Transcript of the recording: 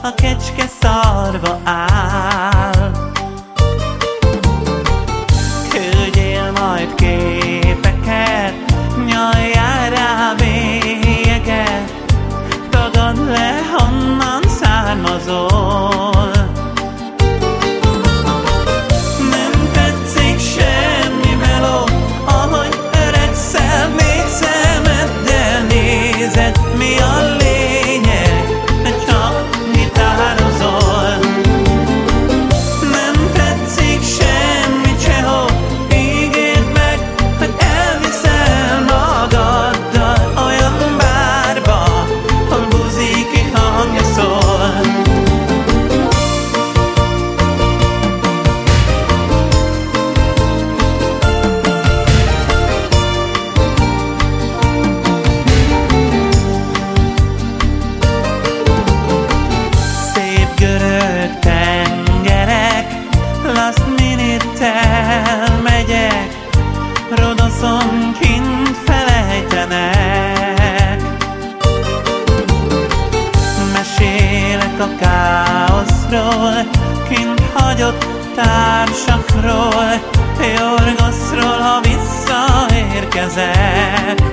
a kecske szarva áll. Küldjél majd képeket, nyaljál rá bélyeket, tagadd le, honnan származol. Nem tetszik semmi meló, ahogy öregszel, még szemeddel nézed. Mi a lényeg, mert csak gitározol. Nem tetszik semmi csehó, ígérd meg, hogy elviszel magaddal olyan bárba, hol buziki hangja szól. Szép görög tengerek, last minute-tel megyek, Rodoszon kint felejtenek. Mesélek a káoszról, kint hagyott társakról, Jorgoszról, ha visszaérkezek.